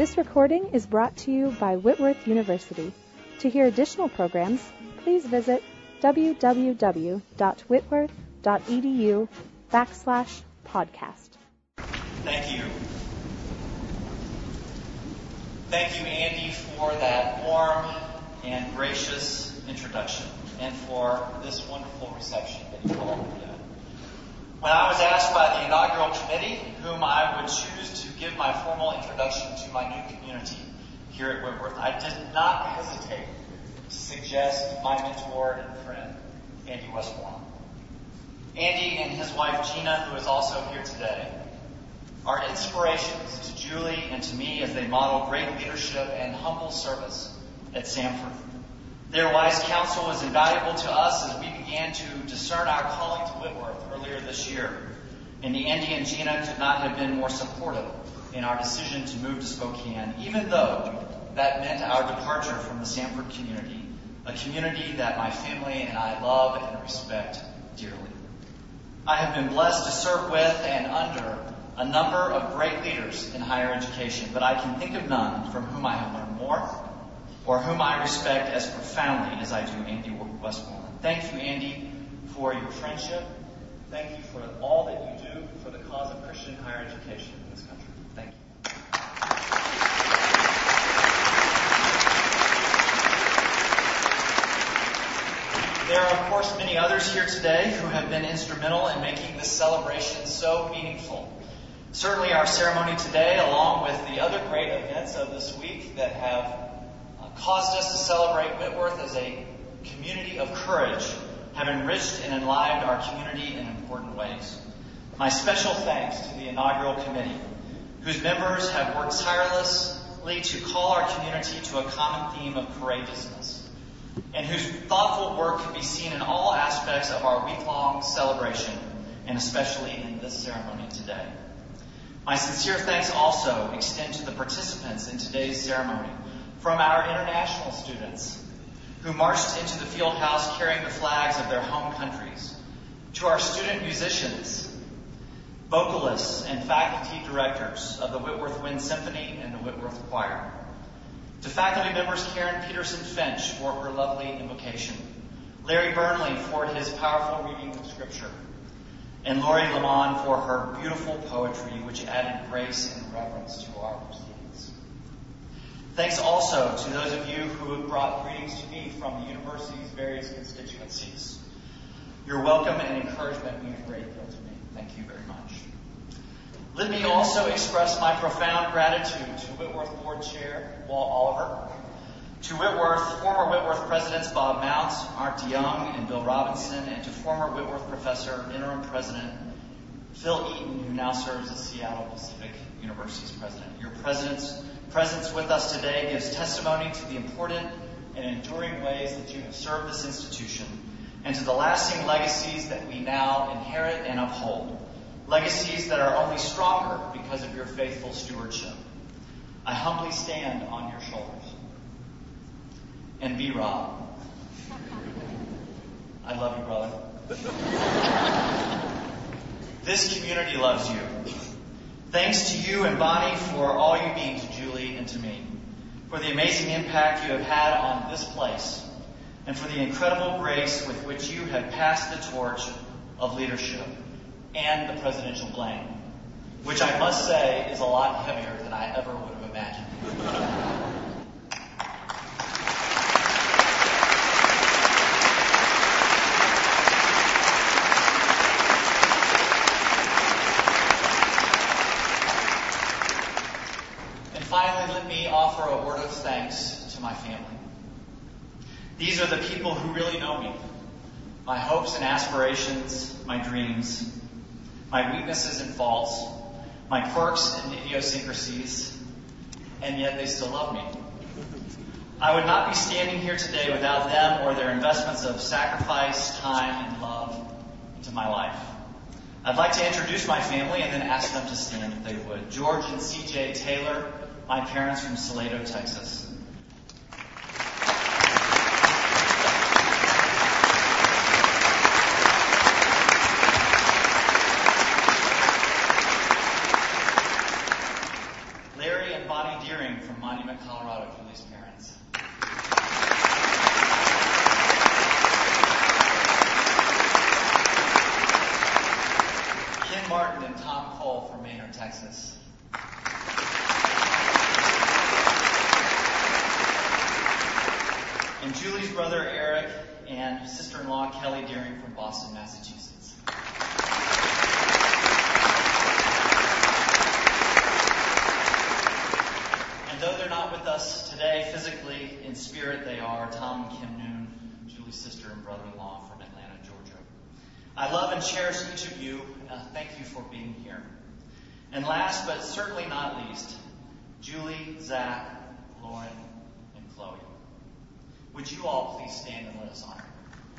This recording is brought to you by Whitworth University. To hear additional programs, please visit www.whitworth.edu/podcast. Thank you. Thank you, Andy, for that warm and gracious introduction and for this wonderful reception that you all did. When I was asked by the inaugural committee whom I would choose to give my formal introduction to my new community here at Whitworth, I did not hesitate to suggest my mentor and friend, Andy Westmoreland. Andy and his wife, Gina, who is also here today, are inspirations to Julie and to me as they model great leadership and humble service at Samford. Their wise counsel was invaluable to us as we began to discern our calling to Whitworth earlier this year. And Andy and Gina could not have been more supportive in our decision to move to Spokane, even though that meant our departure from the Samford community, a community that my family and I love and respect dearly. I have been blessed to serve with and under a number of great leaders in higher education, but I can think of none from whom I have learned more or whom I respect as profoundly as I do Andy Westmoreland. Thank you, Andy, for your friendship. Thank you for all that you do for the cause of Christian higher education in this country. Thank you. There are, of course, many others here today who have been instrumental in making this celebration so meaningful. Certainly our ceremony today, along with the other great events of this week that have caused us to celebrate Whitworth as a community of courage, have enriched and enlivened our community in important ways. My special thanks to the inaugural committee, whose members have worked tirelessly to call our community to a common theme of courageousness, and whose thoughtful work can be seen in all aspects of our week-long celebration, and especially in this ceremony today. My sincere thanks also extend to the participants in today's ceremony, from our international students who marched into the field house carrying the flags of their home countries, to our student musicians, vocalists, and faculty directors of the Whitworth Wind Symphony and the Whitworth Choir, to faculty members Karen Peterson Finch for her lovely invocation, Larry Burnley for his powerful reading of Scripture, and Lori Lamont for her beautiful poetry, which added grace and reverence to our proceedings. Thanks also to those of you who have brought greetings to me from the university's various constituencies. Your welcome and encouragement mean a great deal to me. Thank you very much. Let me also express my profound gratitude to Whitworth Board Chair Walt Oliver, to former Whitworth Presidents Bob Mounts, Art DeYoung, and Bill Robinson, and to former Whitworth Professor, Interim President Phil Eaton, who now serves as Seattle Pacific University's president. Your presence with us today gives testimony to the important and enduring ways that you have served this institution and to the lasting legacies that we now inherit and uphold, legacies that are only stronger because of your faithful stewardship. I humbly stand on your shoulders. And be Rob. I love you, brother. This community loves you. Thanks to you and Bonnie for all you mean to Julie and to me, for the amazing impact you have had on this place, and for the incredible grace with which you have passed the torch of leadership and the presidential blame, which I must say is a lot heavier than I ever would have imagined. Finally, let me offer a word of thanks to my family. These are the people who really know me, my hopes and aspirations, my dreams, my weaknesses and faults, my quirks and idiosyncrasies, and yet they still love me. I would not be standing here today without them or their investments of sacrifice, time, and love into my life. I'd like to introduce my family and then ask them to stand if they would. George and C.J. Taylor, my parents from Salado, Texas. Larry and Bonnie Deering Helena, Colorado, Julie's parents. Ken Martin and Tom Cole from Maynard, Texas. And Julie's brother Eric and sister-in-law Kelly Deering from Boston, Massachusetts. And though they're not with us today physically, in spirit they are, Tom and Kim Noon, Julie's sister and brother-in-law from Atlanta, Georgia. I love and cherish each of you. Thank you for being here. And last but certainly not least, Julie, Zach, Lauren, and Chloe. Would you all please stand and let us honor?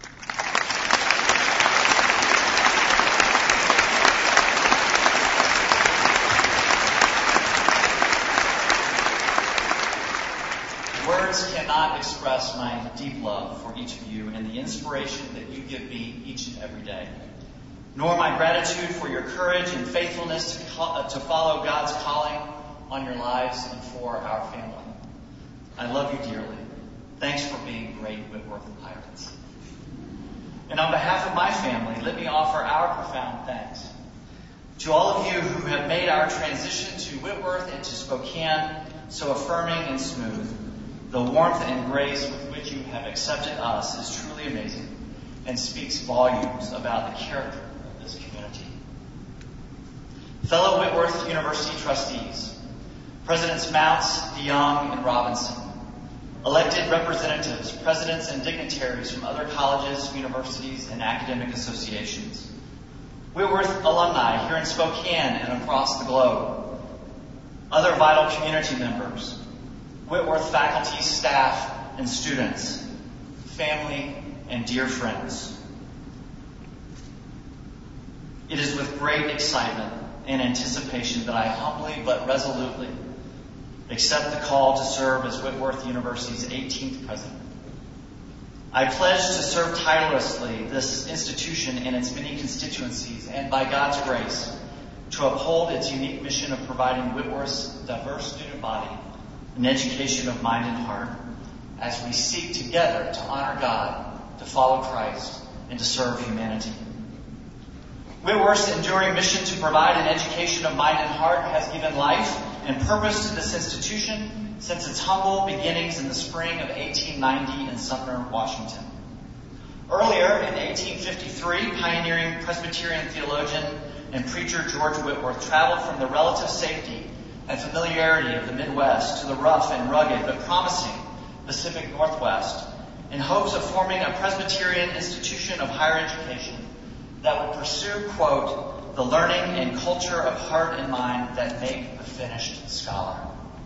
Words cannot express my deep love for each of you and the inspiration that you give me each and every day, nor my gratitude for your courage and faithfulness to follow God's calling on your lives and for our family. I love you dearly. Thanks for being great Whitworth Pirates. And on behalf of my family, let me offer our profound thanks to all of you who have made our transition to Whitworth and to Spokane so affirming and smooth. The warmth and grace with which you have accepted us is truly amazing and speaks volumes about the character of this community. Fellow Whitworth University trustees, Presidents Mounts, DeYoung, and Robinson, elected representatives, presidents, and dignitaries from other colleges, universities, and academic associations, Whitworth alumni here in Spokane and across the globe, other vital community members, Whitworth faculty, staff, and students, family, and dear friends. It is with great excitement and anticipation that I humbly but resolutely accept the call to serve as Whitworth University's 18th president. I pledge to serve tirelessly this institution and its many constituencies, and by God's grace, to uphold its unique mission of providing Whitworth's diverse student body an education of mind and heart, as we seek together to honor God, to follow Christ, and to serve humanity. Whitworth's enduring mission to provide an education of mind and heart has given life and purpose to this institution since its humble beginnings in the spring of 1890 in Sumner, Washington. Earlier, in 1853, pioneering Presbyterian theologian and preacher George Whitworth traveled from the relative safety and familiarity of the Midwest to the rough and rugged but promising Pacific Northwest in hopes of forming a Presbyterian institution of higher education that would pursue, quote, the learning and culture of heart and mind that make a finished scholar.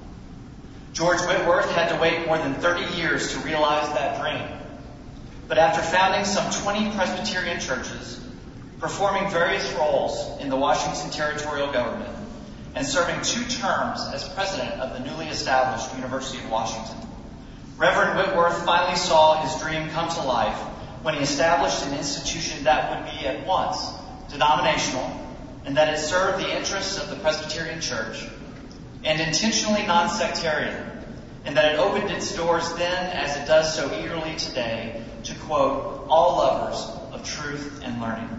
George Whitworth had to wait more than 30 years to realize that dream. But after founding some 20 Presbyterian churches, performing various roles in the Washington territorial government, and serving 2 terms as president of the newly established University of Washington, Reverend Whitworth finally saw his dream come to life when he established an institution that would be at once denominational, and that it served the interests of the Presbyterian Church, and intentionally non-sectarian, and that it opened its doors then, as it does so eagerly today, to, quote, all lovers of truth and learning.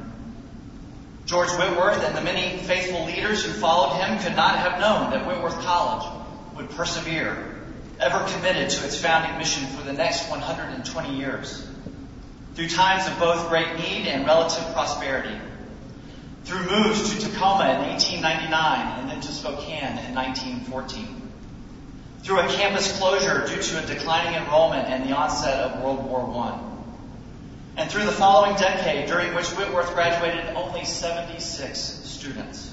George Whitworth and the many faithful leaders who followed him could not have known that Whitworth College would persevere, ever committed to its founding mission for the next 120 years, through times of both great need and relative prosperity, through moves to Tacoma in 1899 and then to Spokane in 1914, through a campus closure due to a declining enrollment and the onset of World War I, and through the following decade, during which Whitworth graduated only 76 students.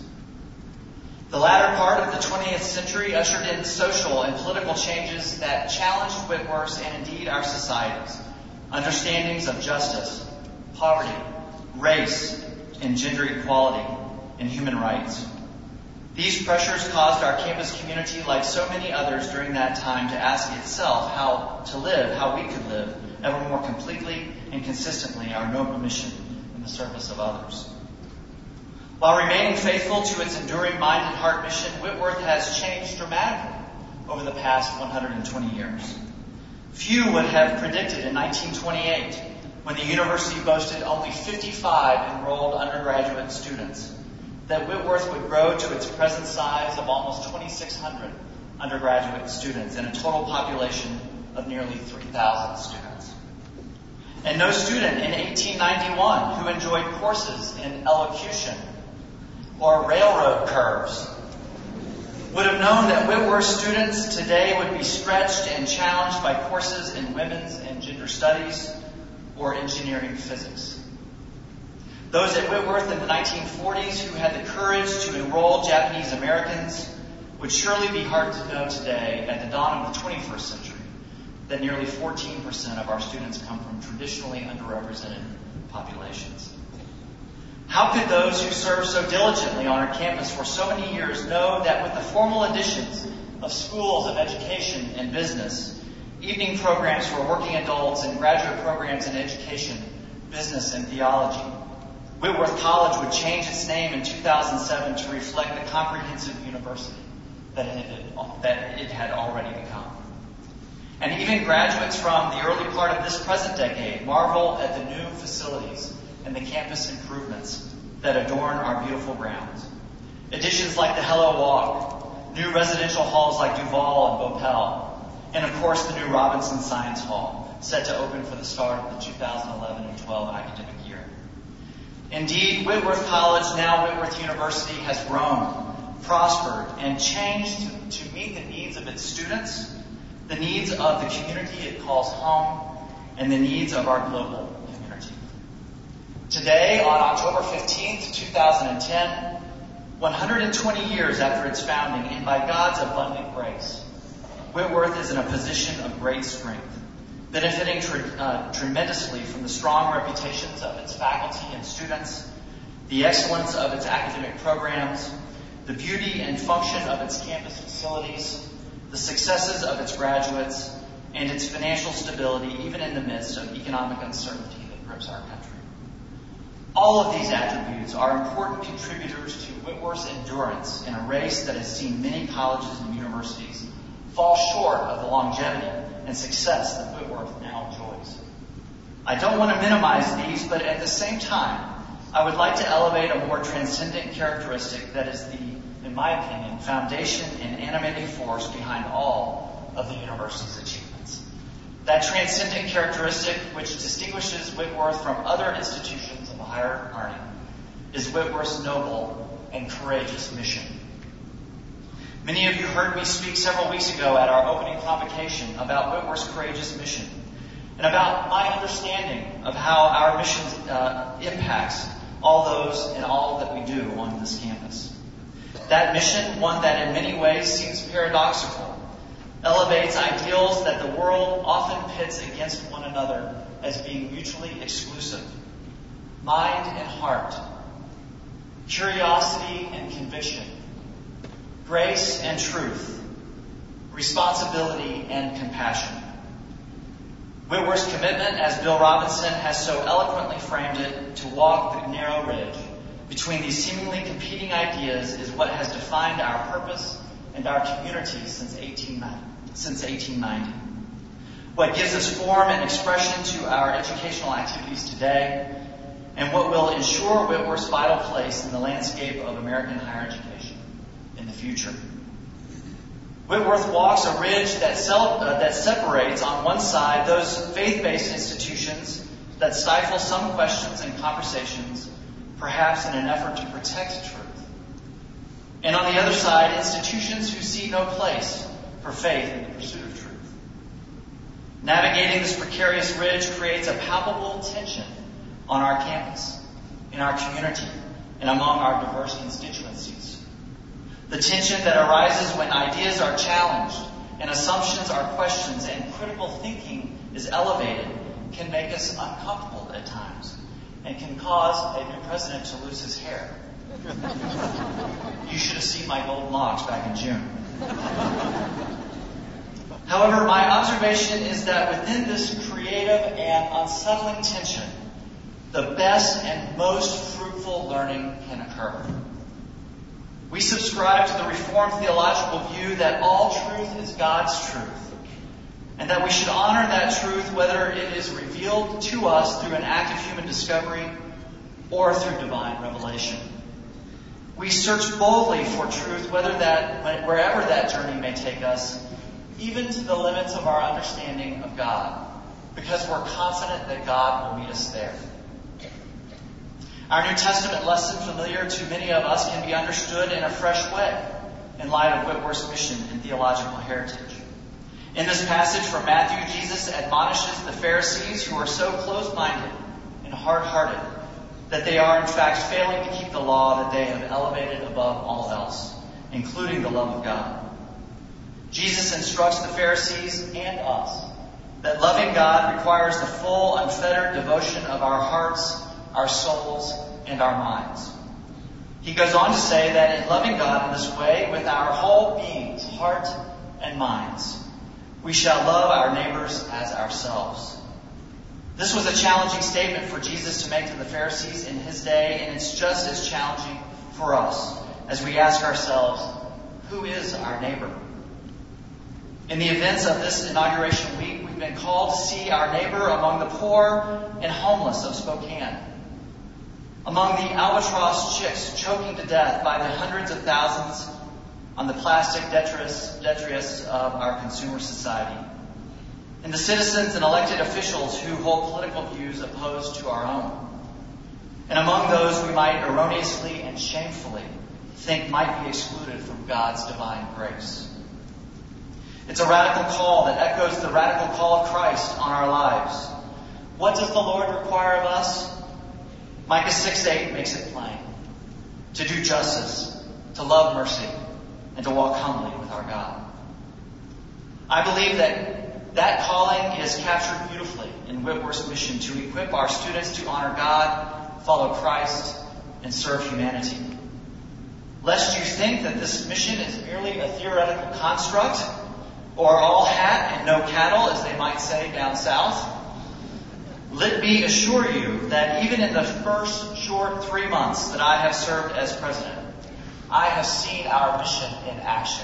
The latter part of the 20th century ushered in social and political changes that challenged Whitworth's and indeed our societies' understandings of justice, poverty, race, and gender equality, and human rights. These pressures caused our campus community, like so many others during that time, to ask itself how to live, how we could live, ever more completely and consistently our noble mission in the service of others. While remaining faithful to its enduring mind and heart mission, Whitworth has changed dramatically over the past 120 years. Few would have predicted in 1928, when the university boasted only 55 enrolled undergraduate students, that Whitworth would grow to its present size of almost 2,600 undergraduate students and a total population of nearly 3,000 students. And no student in 1891 who enjoyed courses in elocution or railroad curves would have known that Whitworth students today would be stretched and challenged by courses in women's and gender studies or engineering physics. Those at Whitworth in the 1940s who had the courage to enroll Japanese Americans would surely be hard to know today at the dawn of the 21st century that nearly 14% of our students come from traditionally underrepresented populations. How could those who served so diligently on our campus for so many years know that with the formal additions of schools of education and business, evening programs for working adults, and graduate programs in education, business, and theology, Whitworth College would change its name in 2007 to reflect the comprehensive university that it had already become? And even graduates from the early part of this present decade marvel at the new facilities and the campus improvements that adorn our beautiful grounds. Additions like the Hello Walk, new residential halls like Duval and Bopel, and of course the new Robinson Science Hall, set to open for the start of the 2011 and 12 academic year. Indeed, Whitworth College, now Whitworth University, has grown, prospered, and changed to meet the needs of its students, the needs of the community it calls home, and the needs of our global community. Today, on October 15th, 2010, 120 years after its founding, and by God's abundant grace, Whitworth is in a position of great strength, benefiting tremendously from the strong reputations of its faculty and students, the excellence of its academic programs, the beauty and function of its campus facilities, the successes of its graduates, and its financial stability, even in the midst of economic uncertainty that grips our country. All of these attributes are important contributors to Whitworth's endurance in a race that has seen many colleges and universities fall short of the longevity and success that Whitworth now enjoys. I don't want to minimize these, but at the same time, I would like to elevate a more transcendent characteristic that is the, in my opinion, foundation and animating force behind all of the university's achievements. That transcendent characteristic which distinguishes Whitworth from other institutions of higher learning is Whitworth's noble and courageous mission. Many of you heard me speak several weeks ago at our opening convocation about Whitworth's courageous mission and about my understanding of how our mission impacts all those and all that we do on this campus. That mission, one that in many ways seems paradoxical, elevates ideals that the world often pits against one another as being mutually exclusive. Mind and heart, curiosity and conviction, grace and truth, responsibility and compassion. Whitworth's commitment, as Bill Robinson has so eloquently framed it, to walk the narrow ridge between these seemingly competing ideas is what has defined our purpose and our community since 1890. What gives us form and expression to our educational activities today, and what will ensure Whitworth's vital place in the landscape of American higher education in the future. Whitworth walks a ridge that separates on one side those faith-based institutions that stifle some questions and conversations, perhaps in an effort to protect truth. And on the other side, institutions who see no place for faith in the pursuit of truth. Navigating this precarious ridge creates a palpable tension on our campus, in our community, and among our diverse constituencies. The tension that arises when ideas are challenged and assumptions are questioned and critical thinking is elevated can make us uncomfortable at times and can cause a new president to lose his hair. You should have seen my golden locks back in June. However, my observation is that within this creative and unsettling tension, the best and most fruitful learning can occur. We subscribe to the Reformed theological view that all truth is God's truth, and that we should honor that truth whether it is revealed to us through an act of human discovery or through divine revelation. We search boldly for truth wherever that journey may take us, even to the limits of our understanding of God, because we're confident that God will meet us there. Our New Testament lesson, familiar to many of us, can be understood in a fresh way in light of Whitworth's mission and theological heritage. In this passage from Matthew, Jesus admonishes the Pharisees who are so close-minded and hard-hearted that they are in fact failing to keep the law that they have elevated above all else, including the love of God. Jesus instructs the Pharisees and us that loving God requires the full, unfettered devotion of our hearts, our souls, and our minds. He goes on to say that in loving God in this way, with our whole beings, heart and minds, we shall love our neighbors as ourselves. This was a challenging statement for Jesus to make to the Pharisees in his day, and it's just as challenging for us as we ask ourselves, who is our neighbor? In the events of this inauguration week, we've been called to see our neighbor among the poor and homeless of Spokane, among the albatross chicks choking to death by the hundreds of thousands on the plastic detritus of our consumer society, and the citizens and elected officials who hold political views opposed to our own, and among those we might erroneously and shamefully think might be excluded from God's divine grace. It's a radical call that echoes the radical call of Christ on our lives. What does the Lord require of us? Micah 6:8 makes it plain. To do justice, to love mercy, and to walk humbly with our God. I believe that calling is captured beautifully in Whitworth's mission to equip our students to honor God, follow Christ, and serve humanity. Lest you think that this mission is merely a theoretical construct, or all hat and no cattle, as they might say down south, let me assure you that even in the first short 3 months that I have served as president, I have seen our mission in action.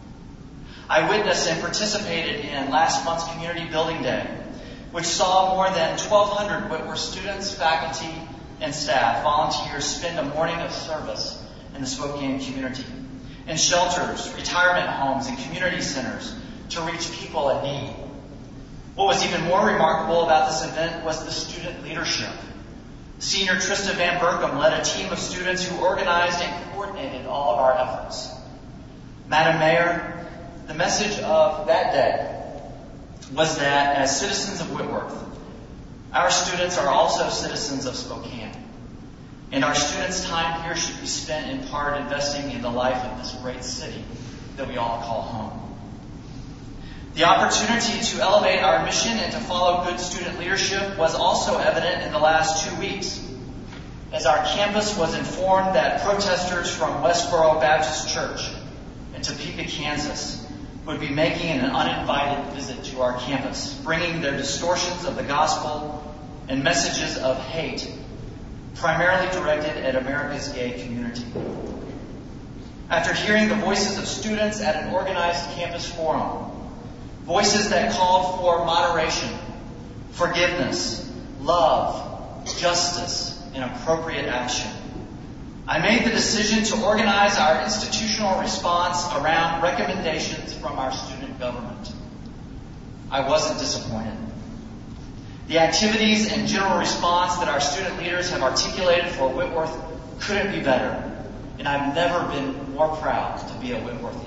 I witnessed and participated in last month's Community Building Day, which saw more than 1,200 Whitworth students, faculty, and staff volunteers spend a morning of service in the Spokane community, in shelters, retirement homes, and community centers to reach people in need. What was even more remarkable about this event was the student leadership. Senior Trista Van Berkom led a team of students who organized and coordinated all of our efforts. Madam Mayor, the message of that day was that as citizens of Whitworth, our students are also citizens of Spokane. And our students' time here should be spent in part investing in the life of this great city that we all call home. The opportunity to elevate our mission and to follow good student leadership was also evident in the last 2 weeks, as our campus was informed that protesters from Westboro Baptist Church in Topeka, Kansas, would be making an uninvited visit to our campus, bringing their distortions of the gospel and messages of hate, primarily directed at America's gay community. After hearing the voices of students at an organized campus forum, voices that called for moderation, forgiveness, love, justice, and appropriate action, I made the decision to organize our institutional response around recommendations from our student government. I wasn't disappointed. The activities and general response that our student leaders have articulated for Whitworth couldn't be better, and I've never been more proud to be a Whitworthian.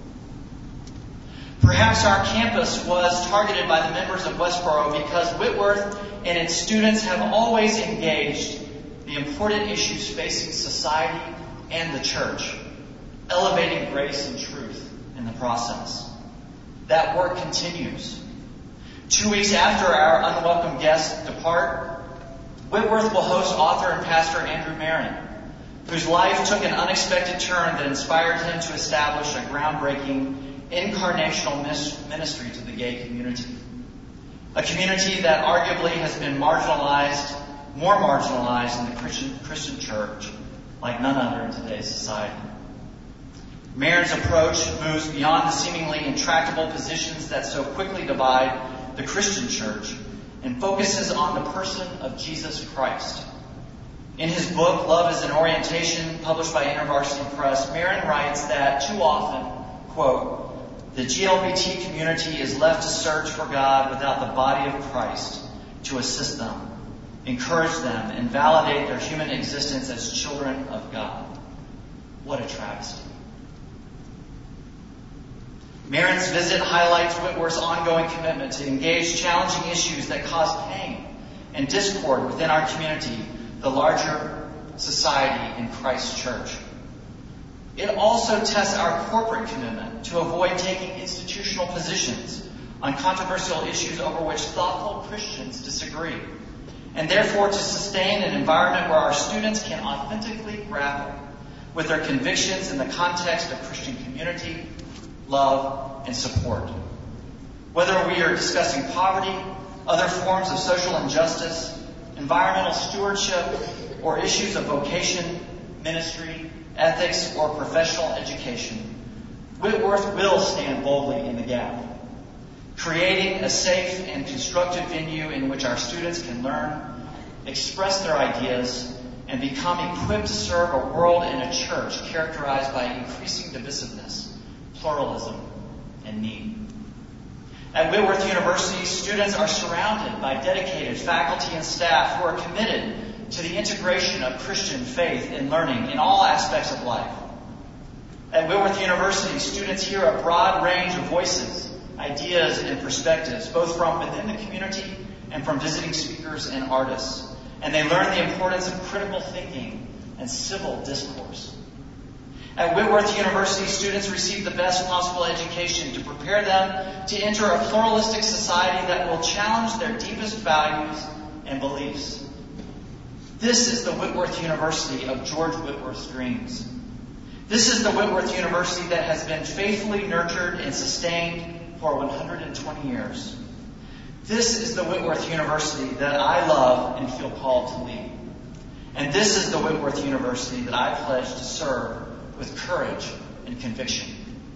Perhaps our campus was targeted by the members of Westboro because Whitworth and its students have always engaged the important issues facing society and the church, elevating grace and truth in the process. That work continues. 2 weeks after our unwelcome guests depart, Whitworth will host author and pastor Andrew Marin, whose life took an unexpected turn that inspired him to establish a groundbreaking incarnational ministry to the gay community. A community that arguably has been more marginalized in the Christian church like none other in today's society. Marin's approach moves beyond the seemingly intractable positions that so quickly divide the Christian church and focuses on the person of Jesus Christ. In his book, Love is an Orientation, published by InterVarsity Press, Marin writes that too often, quote, the GLBT community is left to search for God without the body of Christ to assist them, encourage them, and validate their human existence as children of God. What a travesty. Marin's visit highlights Whitworth's ongoing commitment to engage challenging issues that cause pain and discord within our community, the larger society in Christ's church. It also tests our corporate commitment to avoid taking institutional positions on controversial issues over which thoughtful Christians disagree, and therefore to sustain an environment where our students can authentically grapple with their convictions in the context of Christian community, love, and support. Whether we are discussing poverty, other forms of social injustice, environmental stewardship, or issues of vocation, ministry, ethics, or professional education, Whitworth will stand boldly in the gap, creating a safe and constructive venue in which our students can learn, express their ideas, and become equipped to serve a world and a church characterized by increasing divisiveness, pluralism, and need. At Whitworth University, students are surrounded by dedicated faculty and staff who are committed to the integration of Christian faith and learning in all aspects of life. At Whitworth University, students hear a broad range of voices, ideas, and perspectives, both from within the community and from visiting speakers and artists. And they learn the importance of critical thinking and civil discourse. At Whitworth University, students receive the best possible education to prepare them to enter a pluralistic society that will challenge their deepest values and beliefs. This is the Whitworth University of George Whitworth's dreams. This is the Whitworth University that has been faithfully nurtured and sustained for 120 years. This is the Whitworth University that I love and feel called to lead. And this is the Whitworth University that I pledge to serve with courage and conviction.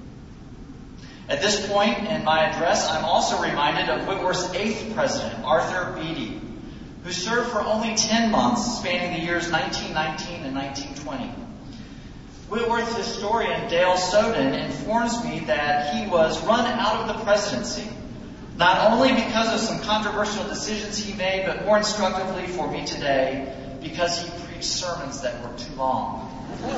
At this point in my address, I'm also reminded of Whitworth's 8th president, Arthur Beattie, who served for only 10 months, spanning the years 1919 and 1920. Whitworth historian Dale Soden informs me that he was run out of the presidency, not only because of some controversial decisions he made, but more instructively for me today, because he preached sermons that were too long.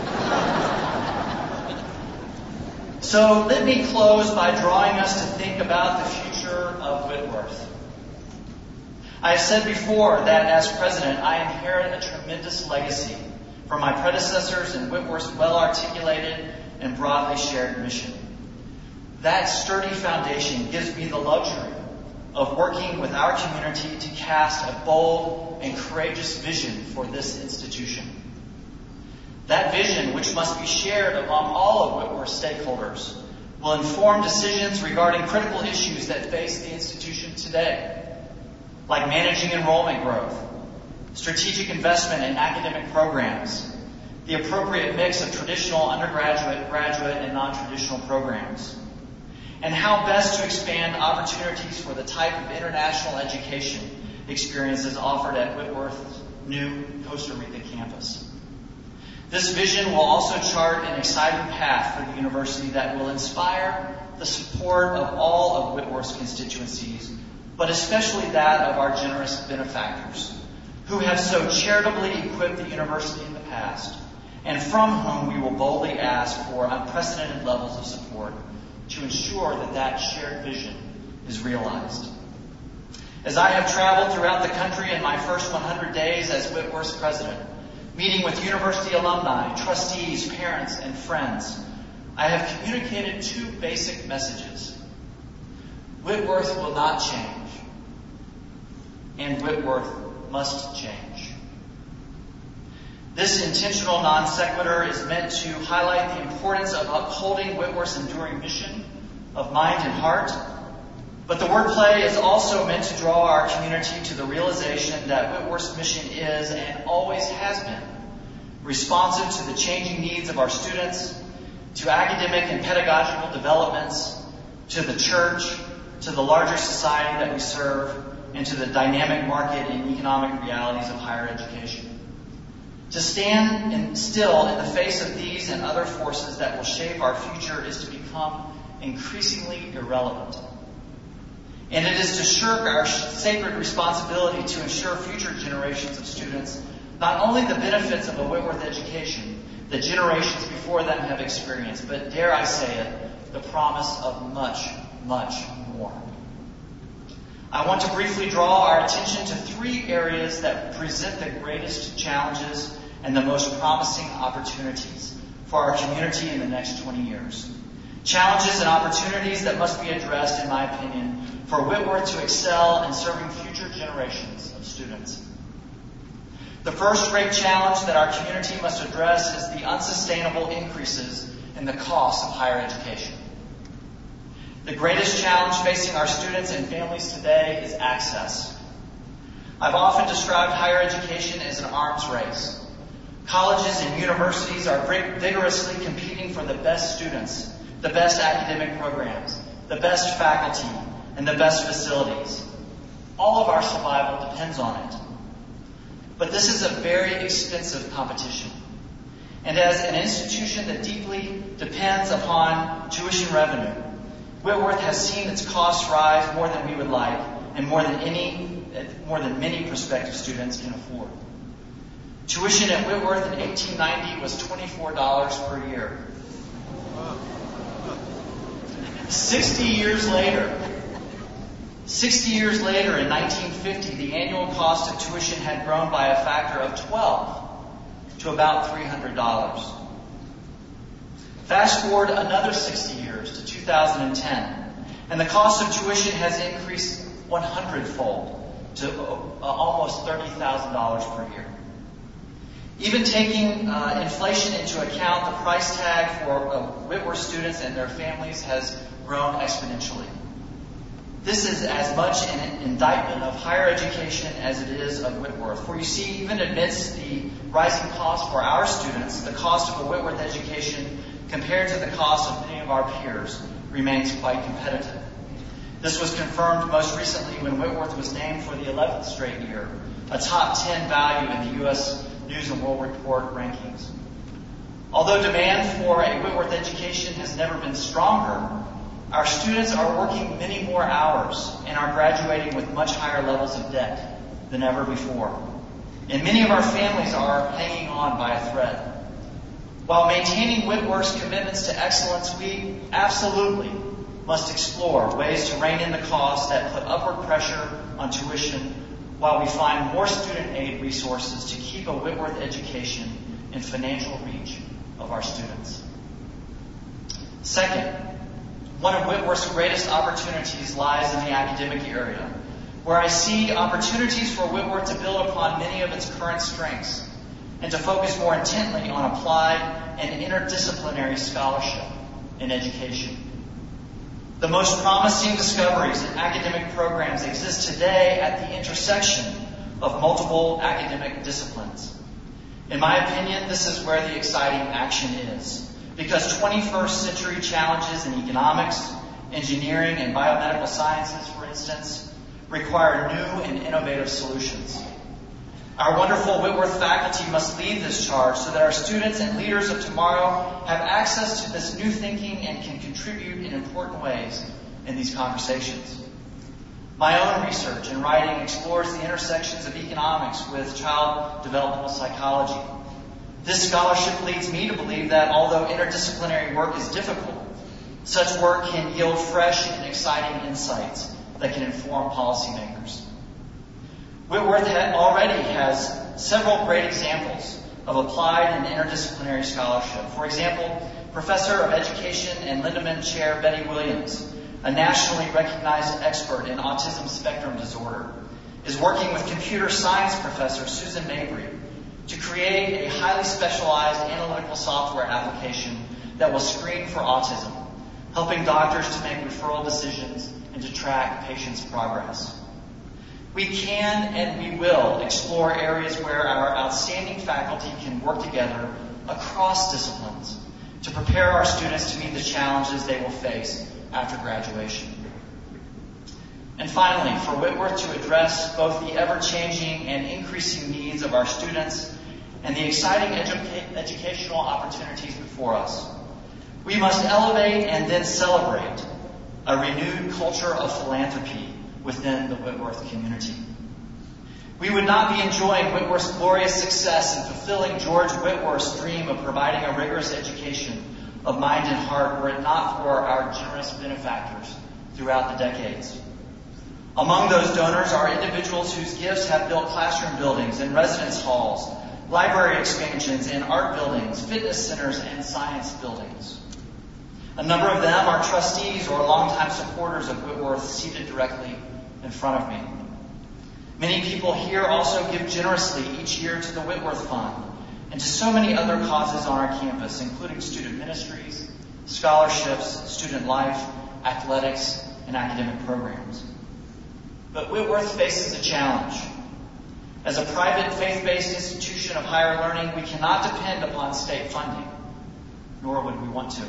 So let me close by drawing us to think about the future of Whitworth. I have said before that as president, I inherit a tremendous legacy from my predecessors and Whitworth's well-articulated and broadly shared mission. That sturdy foundation gives me the luxury of working with our community to cast a bold and courageous vision for this institution. That vision, which must be shared among all of Whitworth's stakeholders, will inform decisions regarding critical issues that face the institution today, like managing enrollment growth, strategic investment in academic programs, the appropriate mix of traditional undergraduate, graduate, and non-traditional programs, and how best to expand opportunities for the type of international education experiences offered at Whitworth's new Costa Rica campus. This vision will also chart an exciting path for the university that will inspire the support of all of Whitworth's constituencies, but especially that of our generous benefactors, who have so charitably equipped the university in the past, and from whom we will boldly ask for unprecedented levels of support to ensure that that shared vision is realized. As I have traveled throughout the country in my first 100 days as Whitworth's president, meeting with university alumni, trustees, parents, and friends, I have communicated 2 basic messages. Whitworth will not change, and Whitworth must change. This intentional non sequitur is meant to highlight the importance of upholding Whitworth's enduring mission of mind and heart, but the wordplay is also meant to draw our community to the realization that Whitworth's mission is, and always has been, responsive to the changing needs of our students, to academic and pedagogical developments, to the church, to the larger society that we serve, and to the dynamic market and economic realities of higher education. To stand still in the face of these and other forces that will shape our future is to become increasingly irrelevant. And it is to shirk our sacred responsibility to ensure future generations of students not only the benefits of a Whitworth education that generations before them have experienced, but dare I say it, the promise of much, much more. I want to briefly draw our attention to three areas that present the greatest challenges and the most promising opportunities for our community in the next 20 years. Challenges and opportunities that must be addressed, in my opinion, for Whitworth to excel in serving future generations of students. The first great challenge that our community must address is the unsustainable increases in the cost of higher education. The greatest challenge facing our students and families today is access. I've often described higher education as an arms race. Colleges and universities are vigorously competing for the best students, the best academic programs, the best faculty, and the best facilities. All of our survival depends on it. But this is a very expensive competition. And as an institution that deeply depends upon tuition revenue, Whitworth has seen its costs rise more than we would like and more than many prospective students can afford. Tuition at Whitworth in 1890 was $24 per year. 60 years later, in 1950, the annual cost of tuition had grown by a factor of 12 to about $300. Fast forward another 60 years to 2010, and the cost of tuition has increased 100-fold to almost $30,000 per year. Even taking inflation into account, the price tag for Whitworth students and their families has grown exponentially. This is as much an indictment of higher education as it is of Whitworth. For you see, even amidst the rising cost for our students, the cost of a Whitworth education compared to the cost of many of our peers remains quite competitive. This was confirmed most recently when Whitworth was named for the 11th straight year a top 10 value in the U.S. News and World Report rankings. Although demand for a Whitworth education has never been stronger, our students are working many more hours and are graduating with much higher levels of debt than ever before. And many of our families are hanging on by a thread. While maintaining Whitworth's commitments to excellence, we absolutely must explore ways to rein in the costs that put upward pressure on tuition while we find more student aid resources to keep a Whitworth education in financial reach of our students. Second, one of Whitworth's greatest opportunities lies in the academic area, where I see opportunities for Whitworth to build upon many of its current strengths and to focus more intently on applied and interdisciplinary scholarship in education. The most promising discoveries in academic programs exist today at the intersection of multiple academic disciplines. In my opinion, this is where the exciting action is, because 21st century challenges in economics, engineering, and biomedical sciences, for instance, require new and innovative solutions. Our wonderful Whitworth faculty must lead this charge so that our students and leaders of tomorrow have access to this new thinking and can contribute in important ways in these conversations. My own research and writing explores the intersections of economics with child developmental psychology. This scholarship leads me to believe that although interdisciplinary work is difficult, such work can yield fresh and exciting insights that can inform policymakers. Whitworth already has several great examples of applied and interdisciplinary scholarship. For example, Professor of Education and Lindemann Chair Betty Williams, a nationally recognized expert in autism spectrum disorder, is working with computer science professor Susan Mabry to create a highly specialized analytical software application that will screen for autism, helping doctors to make referral decisions and to track patients' progress. We can and we will explore areas where our outstanding faculty can work together across disciplines to prepare our students to meet the challenges they will face after graduation. And finally, for Whitworth to address both the ever-changing and increasing needs of our students and the exciting educational opportunities before us, we must elevate and then celebrate a renewed culture of philanthropy within the Whitworth community. We would not be enjoying Whitworth's glorious success in fulfilling George Whitworth's dream of providing a rigorous education of mind and heart were it not for our generous benefactors throughout the decades. Among those donors are individuals whose gifts have built classroom buildings and residence halls, library expansions and art buildings, fitness centers, and science buildings. A number of them are trustees or longtime supporters of Whitworth seated directly in front of me. Many people here also give generously each year to the Whitworth Fund and to so many other causes on our campus, including student ministries, scholarships, student life, athletics, and academic programs. But Whitworth faces a challenge. As a private faith-based institution of higher learning, we cannot depend upon state funding, nor would we want to.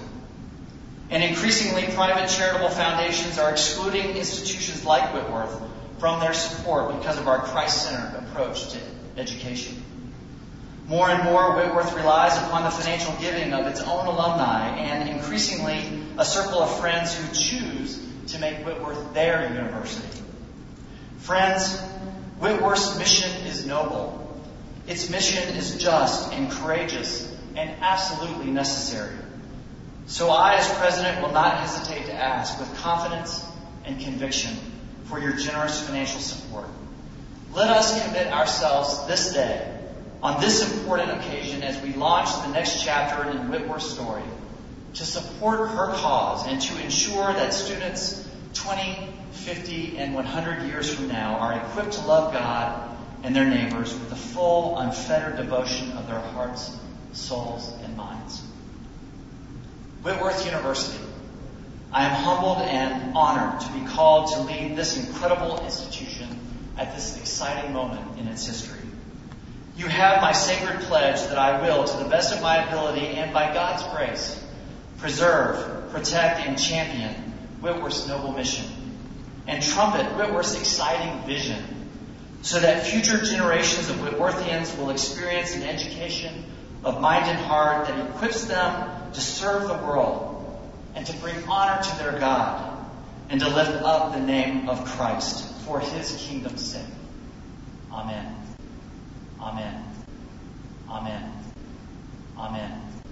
And increasingly, private charitable foundations are excluding institutions like Whitworth from their support because of our Christ-centered approach to education. More and more, Whitworth relies upon the financial giving of its own alumni and increasingly a circle of friends who choose to make Whitworth their university. Friends, Whitworth's mission is noble. Its mission is just and courageous and absolutely necessary. So I, as president, will not hesitate to ask with confidence and conviction for your generous financial support. Let us commit ourselves this day, on this important occasion, as we launch the next chapter in Whitworth's story, to support her cause and to ensure that students 20, 50, and 100 years from now are equipped to love God and their neighbors with the full, unfettered devotion of their hearts, souls, and minds. Whitworth University, I am humbled and honored to be called to lead this incredible institution at this exciting moment in its history. You have my sacred pledge that I will, to the best of my ability and by God's grace, preserve, protect, and champion Whitworth's noble mission and trumpet Whitworth's exciting vision so that future generations of Whitworthians will experience an education of mind and heart that equips them to serve the world and to bring honor to their God and to lift up the name of Christ for his kingdom's sake. Amen. Amen. Amen. Amen.